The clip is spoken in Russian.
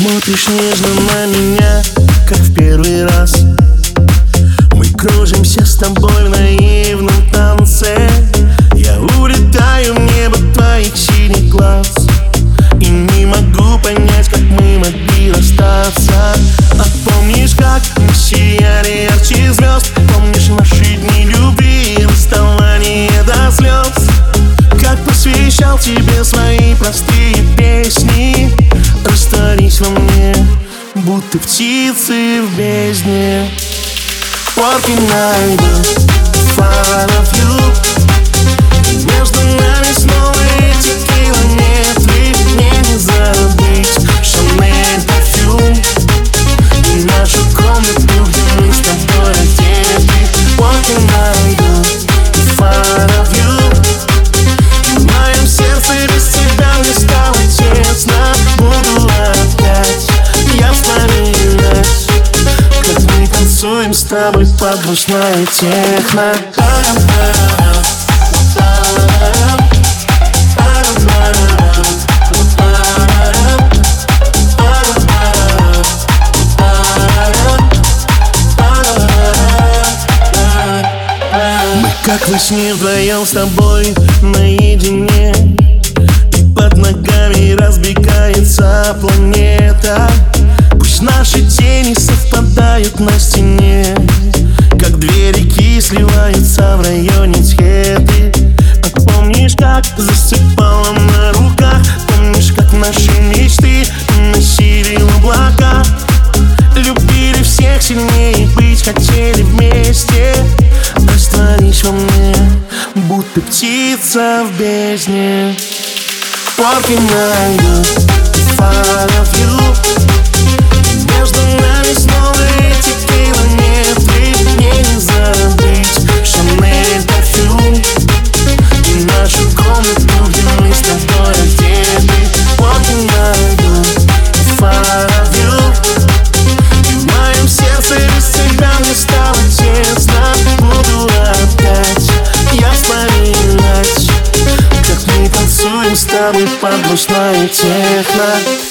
смотришь нежно на меня, как в первый раз. Мы кружимся с тобой в наивном танце. Я улетаю в небо твоих синих глаз и не могу понять, как мы могли расстаться. А помнишь, как мы сияли ярче звезд? Помнишь наши дни любви и расставания до слез? Как посвящал тебе свои простые песни. Растворись во мне, будто птицы в бездне. Walking night, far of you. Между нами снова эти километры. Мне не забыть Шанель парфюм и нашу комнату, где мы с тобой одеты. Walking night, far of you. В моем сердце без тебя мне стало тесно. Буду опять я вспоминать, как мы танцуем с тобой под грустное техно. Мы как во сне вдвоем с тобой наедине, и под ногами разбегается планета. Пусть наши тени совпадают на стене, как две реки сливаются в районе Тхеты. А помнишь, как засыпала на руках? Помнишь, как наши мечты носили в облака? Любили всех сильнее, быть хотели вместе. Растворись во мне, будто птица в бездне. Walking night, far of you. Между нами снова эти километры. Мне не забыть Шанель парфюм и нашу комнату, где мы с тобой одеты. Walking night, far of you. И в моем сердце без тебя мне стало тесно. Буду опять я вспоминать, как мы танцуем с тобой под грустное техно.